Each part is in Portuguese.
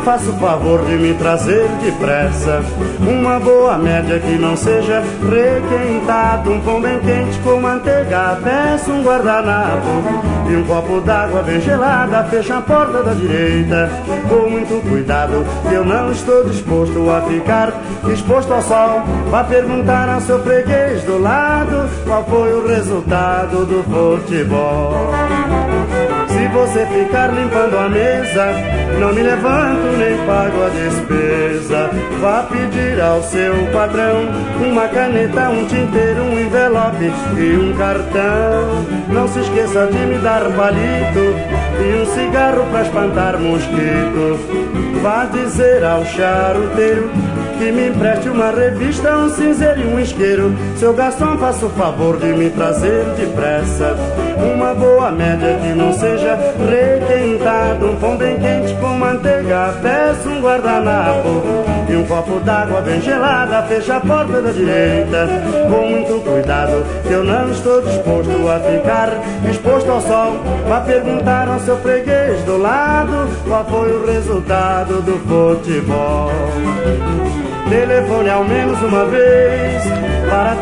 faça o favor de me trazer depressa uma boa média que não seja requentado, um pão bem quente com manteiga, peço um guardanapo e um copo d'água bem gelada. Fecha a porta da direita com muito cuidado, que eu não estou disposto a ficar exposto ao sol, pra perguntar ao seu freguês do lado qual foi o resultado do futebol. Se você ficar limpando a mesa, não me levanto nem pago a despesa. Vá pedir ao seu patrão uma caneta, um tinteiro, um envelope e um cartão. Não se esqueça de me dar palito e um cigarro pra espantar mosquito. Vá dizer ao charuteiro que me empreste uma revista, um cinzeiro e um isqueiro. Seu garçom, faça o favor de me trazer depressa uma boa média que não seja requentado, um pão bem quente com manteiga, peço um guardanapo e um copo d'água bem gelada. Fecha a porta da direita com muito cuidado, que eu não estou disposto a ficar exposto ao sol, pra perguntar ao seu freguês do lado qual foi o resultado do futebol. Telefone ao menos uma vez para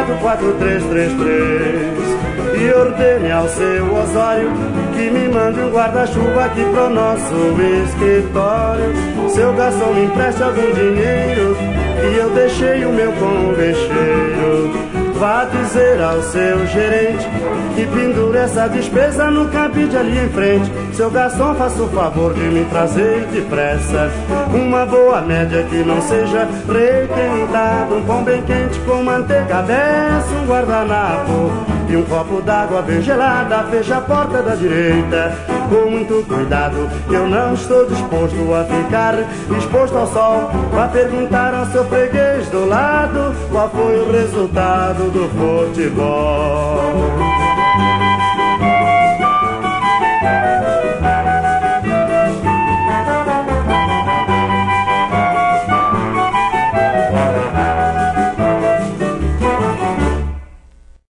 344333 e ordene ao seu Osório que me mande um guarda-chuva aqui pro nosso escritório. Seu garçom, me empreste algum dinheiro e eu deixei o meu com o lixeiro. Vá dizer ao seu gerente que pendura essa despesa no cabide ali em frente. Seu garçom, faça o favor de me trazer depressa uma boa média que não seja requentado, um pão bem quente com manteiga, peço um guardanapo e um copo d'água bem gelada. Fecha a porta da direita com muito cuidado, que eu não estou disposto a ficar exposto ao sol, pra perguntar ao seu freguês do lado qual foi o resultado do futebol.